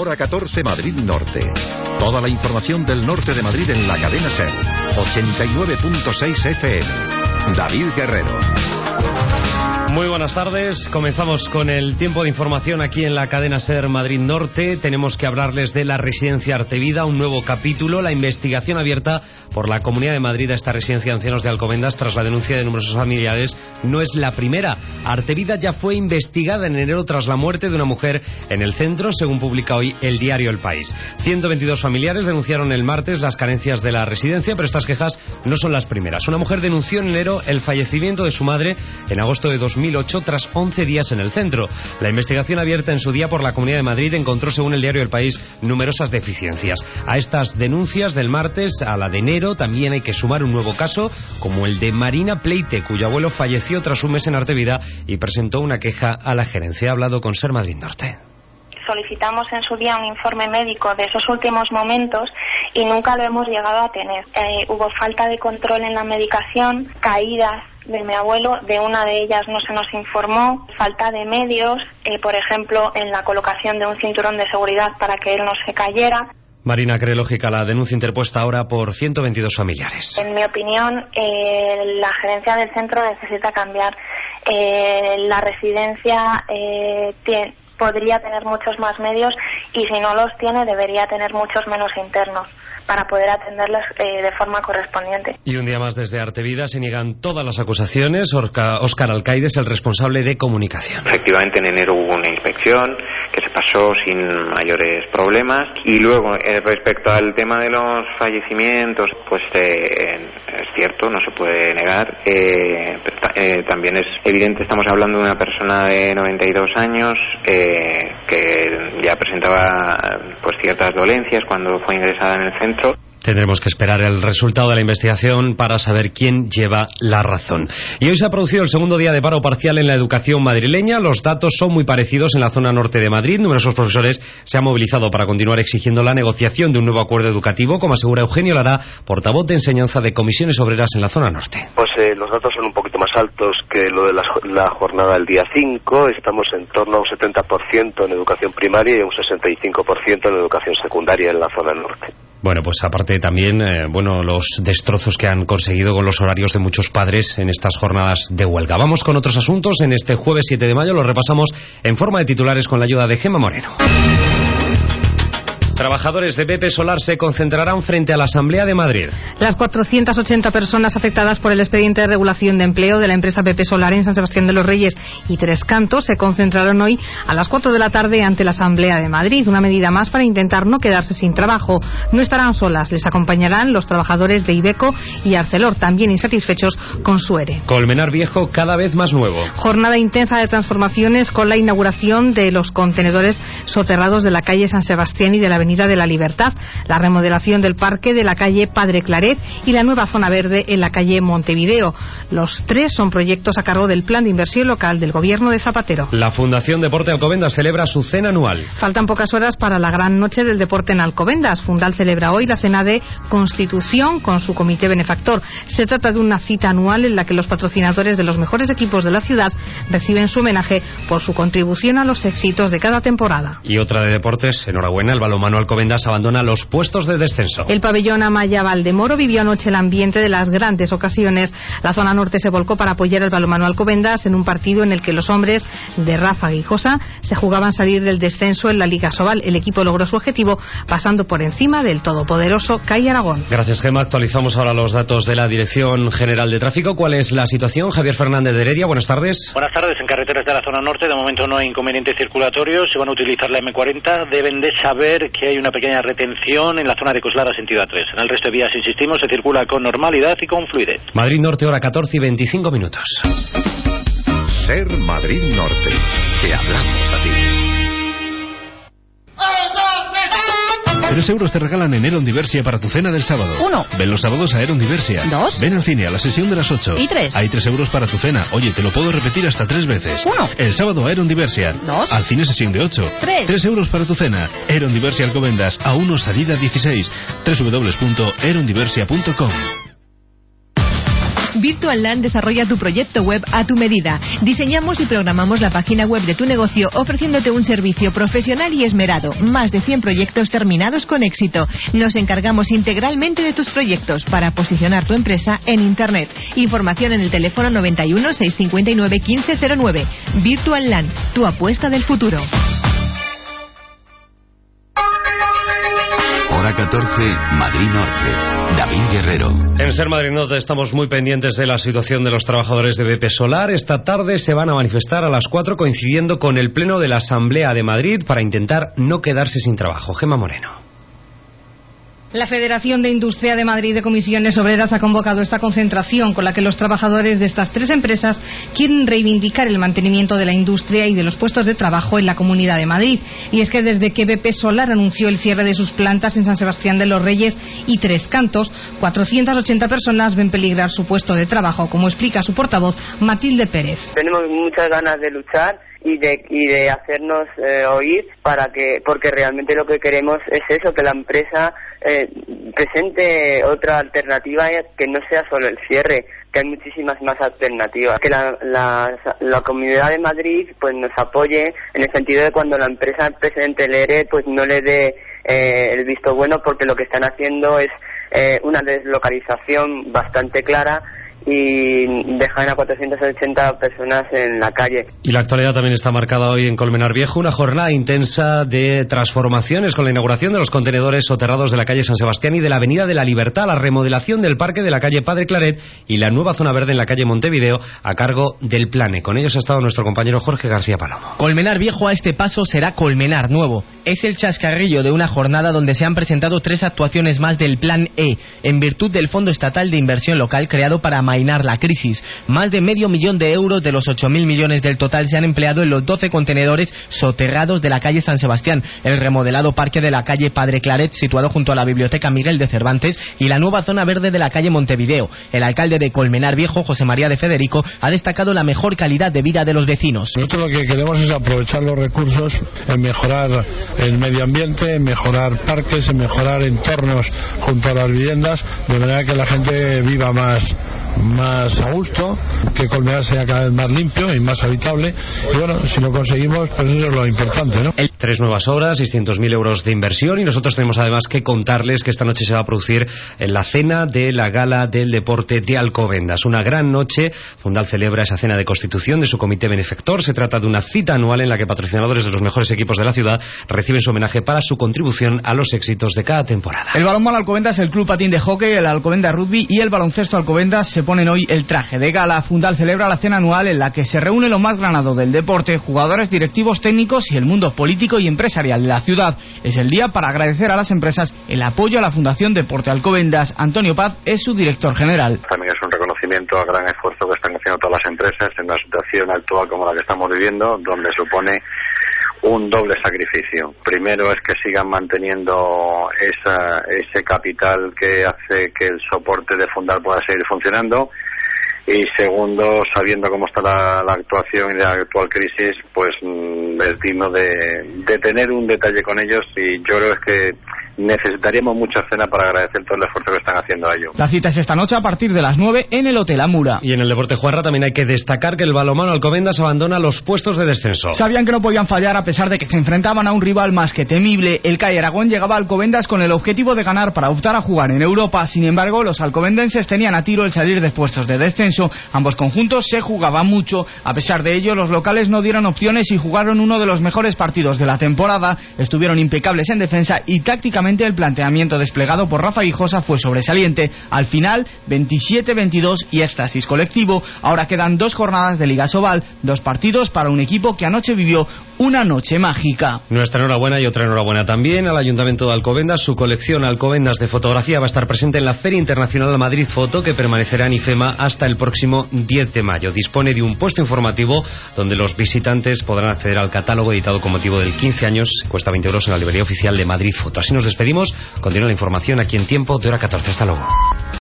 Hora 14 Madrid Norte. Toda la información del norte de Madrid en la cadena SER. 89.6 FM. David Guerrero. Muy buenas tardes, comenzamos con el tiempo de información aquí en la cadena SER Madrid Norte. Tenemos que hablarles de la residencia Artevida, un nuevo capítulo, la investigación abierta por la Comunidad de Madrid a esta residencia de ancianos de Alcobendas tras la denuncia de numerosos familiares. No es la primera. Artevida ya fue investigada en enero tras la muerte de una mujer en el centro, según publica hoy el diario El País. 122 familiares denunciaron el martes las carencias de la residencia, pero estas quejas no son las primeras. Una mujer denunció en enero el fallecimiento de su madre en agosto de 2008 tras 11 días en el centro. La investigación abierta en su día por la Comunidad de Madrid encontró, según el diario El País, numerosas deficiencias. A estas denuncias del martes, a la de enero, también hay que sumar un nuevo caso, como el de Marina Pleite, cuyo abuelo falleció tras un mes en Artevida y presentó una queja a la gerencia. Ha hablado con SER Madrid Norte. Solicitamos en su día un informe médico de esos últimos momentos y nunca lo hemos llegado a tener. Hubo falta de control en la medicación, caídas de mi abuelo, de una de ellas no se nos informó, falta de medios, por ejemplo, en la colocación de un cinturón de seguridad para que él no se cayera. Marina cree lógica la denuncia interpuesta ahora por 122 familiares. En mi opinión, la gerencia del centro necesita cambiar. La residencia podría tener muchos más medios y si no los tiene debería tener muchos menos internos para poder atenderles de forma correspondiente. Y un día más desde Artevida se niegan todas las acusaciones. Óscar Alcaide es el responsable de comunicación. Efectivamente, en enero hubo una inspección que se pasó sin mayores problemas y luego respecto al tema de los fallecimientos, pues es cierto, no se puede negar. También es evidente, estamos hablando de una persona de 92 años que ya presentaba pues ciertas dolencias cuando fue ingresada en el centro. Tendremos que esperar el resultado de la investigación para saber quién lleva la razón. Y hoy se ha producido el segundo día de paro parcial en la educación madrileña. Los datos son muy parecidos en la zona norte de Madrid. Numerosos profesores se han movilizado para continuar exigiendo la negociación de un nuevo acuerdo educativo, como asegura Eugenio Lara, portavoz de enseñanza de Comisiones Obreras en la zona norte. Pues los datos son un poquito más altos que lo de la jornada del día 5. Estamos en torno a un 70% en educación primaria y un 65% en educación secundaria en la zona norte. Bueno, pues aparte también, los destrozos que han conseguido con los horarios de muchos padres en estas jornadas de huelga. Vamos con otros asuntos. En este jueves 7 de mayo los repasamos en forma de titulares con la ayuda de Gemma Moreno. Trabajadores de BP Solar se concentrarán frente a la Asamblea de Madrid. Las 480 personas afectadas por el expediente de regulación de empleo de la empresa BP Solar en San Sebastián de los Reyes y Tres Cantos se concentraron hoy a las 4 de la tarde ante la Asamblea de Madrid. Una medida más para intentar no quedarse sin trabajo. No estarán solas, les acompañarán los trabajadores de Iveco y Arcelor, también insatisfechos con su ERE. Colmenar Viejo cada vez más nuevo. Jornada intensa de transformaciones con la inauguración de los contenedores soterrados de la calle San Sebastián y de la Avenida de la Libertad, la remodelación del parque de la calle Padre Claret y la nueva zona verde en la calle Montevideo. Los tres son proyectos a cargo del Plan de Inversión Local del Gobierno de Zapatero. La Fundación Deporte Alcobendas celebra su cena anual. Faltan pocas horas para la gran noche del deporte en Alcobendas. Fundal celebra hoy la cena de Constitución con su comité benefactor. Se trata de una cita anual en la que los patrocinadores de los mejores equipos de la ciudad reciben su homenaje por su contribución a los éxitos de cada temporada. Y otra de deportes, enhorabuena, el balonmano Alcobendas abandona los puestos de descenso. El pabellón Amaya Valdemoro vivió anoche el ambiente de las grandes ocasiones. La zona norte se volcó para apoyar el balonmano Alcobendas en un partido en el que los hombres de Rafa Guijosa se jugaban salir del descenso en la Liga Sobal. El equipo logró su objetivo pasando por encima del todopoderoso CAI Aragón. Gracias, Gemma. Actualizamos ahora los datos de la Dirección General de Tráfico. ¿Cuál es la situación? Javier Fernández de Heredia, buenas tardes. Buenas tardes. En carreteras de la zona norte de momento no hay inconvenientes circulatorios. Se van a utilizar la M40. Deben de saber que hay una pequeña retención en la zona de Coslada sentido A3. En el resto de vías, insistimos, se circula con normalidad y con fluidez. Madrid Norte, hora 14 y 25 minutos. SER Madrid Norte. Te hablamos a ti. 3 euros te regalan en Eron Diversia para tu cena del sábado. 1. Ven los sábados a Eron Diversia. 2. Ven al cine a la sesión de las 8. Y 3. Hay 3 euros para tu cena. Oye, te lo puedo repetir hasta 3 veces. 1. El sábado a Eron Diversia. 2. Al cine sesión de 8. 3. 3 euros para tu cena. Eron Diversia Alcobendas. A 1 salida 16. www.erondiversia.com. Virtual Land desarrolla tu proyecto web a tu medida. Diseñamos y programamos la página web de tu negocio ofreciéndote un servicio profesional y esmerado. Más de 100 proyectos terminados con éxito. Nos encargamos integralmente de tus proyectos para posicionar tu empresa en Internet. Información en el teléfono 91 659 1509. Virtual Land, tu apuesta del futuro. Hora 14, Madrid Norte. David Guerrero. En Ser Madrid Norte estamos muy pendientes de la situación de los trabajadores de BP Solar. Esta tarde se van a manifestar a las 4 coincidiendo con el pleno de la Asamblea de Madrid para intentar no quedarse sin trabajo. Gemma Moreno. La Federación de Industria de Madrid de Comisiones Obreras ha convocado esta concentración con la que los trabajadores de estas 3 empresas quieren reivindicar el mantenimiento de la industria y de los puestos de trabajo en la Comunidad de Madrid. Y es que desde que BP Solar anunció el cierre de sus plantas en San Sebastián de los Reyes y Tres Cantos, 480 personas ven peligrar su puesto de trabajo, como explica su portavoz Matilde Pérez. Tenemos muchas ganas de luchar y de hacernos oír porque realmente lo que queremos es eso, que la empresa presente otra alternativa que no sea solo el cierre, que hay muchísimas más alternativas, que la Comunidad de Madrid pues nos apoye en el sentido de cuando la empresa presente el ERE pues no le dé el visto bueno, porque lo que están haciendo es una deslocalización bastante clara y dejan a 480 personas en la calle. Y la actualidad también está marcada hoy en Colmenar Viejo, una jornada intensa de transformaciones con la inauguración de los contenedores soterrados de la calle San Sebastián y de la Avenida de la Libertad, la remodelación del parque de la calle Padre Claret y la nueva zona verde en la calle Montevideo a cargo del Plane. Con ellos ha estado nuestro compañero Jorge García Palomo. Colmenar Viejo a este paso será Colmenar Nuevo. Es el chascarrillo de una jornada donde se han presentado 3 actuaciones más del Plan E, en virtud del Fondo Estatal de Inversión Local creado para amainar la crisis. Más de medio millón de euros de los 8.000 millones del total se han empleado en los 12 contenedores soterrados de la calle San Sebastián, el remodelado parque de la calle Padre Claret, situado junto a la Biblioteca Miguel de Cervantes, y la nueva zona verde de la calle Montevideo. El alcalde de Colmenar Viejo, José María de Federico, ha destacado la mejor calidad de vida de los vecinos. Nosotros lo que queremos es aprovechar los recursos en mejorar el medio ambiente, en mejorar parques, en mejorar entornos junto a las viviendas, de manera que la gente viva más a gusto, que Colmenar sea cada vez más limpio y más habitable, y bueno, si lo conseguimos, pues eso es lo importante, ¿no? 3 nuevas obras, 600.000 euros de inversión, y nosotros tenemos además que contarles que esta noche se va a producir la cena de la Gala del Deporte de Alcobendas. Una gran noche. Fundal celebra esa cena de constitución de su comité benefactor. Se trata de una cita anual en la que patrocinadores de los mejores equipos de la ciudad reciben su homenaje para su contribución a los éxitos de cada temporada. El balonmano Alcobendas, el Club Patín de Hockey, el Alcobendas Rugby y el baloncesto Alcobendas se ponen hoy el traje de gala. Fundal celebra la cena anual en la que se reúne lo más granado del deporte, jugadores, directivos, técnicos y el mundo político y empresarial de la ciudad. Es el día para agradecer a las empresas el apoyo a la Fundación Deporte Alcobendas. Antonio Paz es su director general. También es un reconocimiento al gran esfuerzo que están haciendo todas las empresas en una situación actual como la que estamos viviendo, donde supone un doble sacrificio. Primero es que sigan manteniendo ese capital que hace que el soporte de Fundal pueda seguir funcionando, y segundo, sabiendo cómo está la actuación y la actual crisis, pues es digno de tener un detalle con ellos, y yo creo que necesitaríamos mucha cena para agradecer todo el esfuerzo que están haciendo a ello. La cita es esta noche a partir de las 9 en el Hotel Amura. Y en el deporte juarra también hay que destacar que el balonmano Alcobendas abandona los puestos de descenso. Sabían que no podían fallar a pesar de que se enfrentaban a un rival más que temible. El CAI Aragón llegaba a Alcobendas con el objetivo de ganar para optar a jugar en Europa. Sin embargo, los alcobendenses tenían a tiro el salir de puestos de descenso. Ambos conjuntos se jugaban mucho. A pesar de ello, los locales no dieron opciones y jugaron uno de los mejores partidos de la temporada. Estuvieron impecables en defensa y tácticamente el planteamiento desplegado por Rafa Guijosa fue sobresaliente. Al final, 27-22 y éxtasis colectivo. Ahora quedan 2 jornadas de Liga Sobal, 2 partidos para un equipo que anoche vivió una noche mágica. Nuestra enhorabuena y otra enhorabuena también al Ayuntamiento de Alcobendas. Su colección Alcobendas de fotografía va a estar presente en la Feria Internacional Madrid Foto, que permanecerá en IFEMA hasta el próximo 10 de mayo. Dispone de un puesto informativo donde los visitantes podrán acceder al catálogo editado con motivo del 15 años. Cuesta 20 euros en la librería oficial de Madrid Foto. Así nos despedimos. Continúa la información aquí en Tiempo de hora 14. Hasta luego.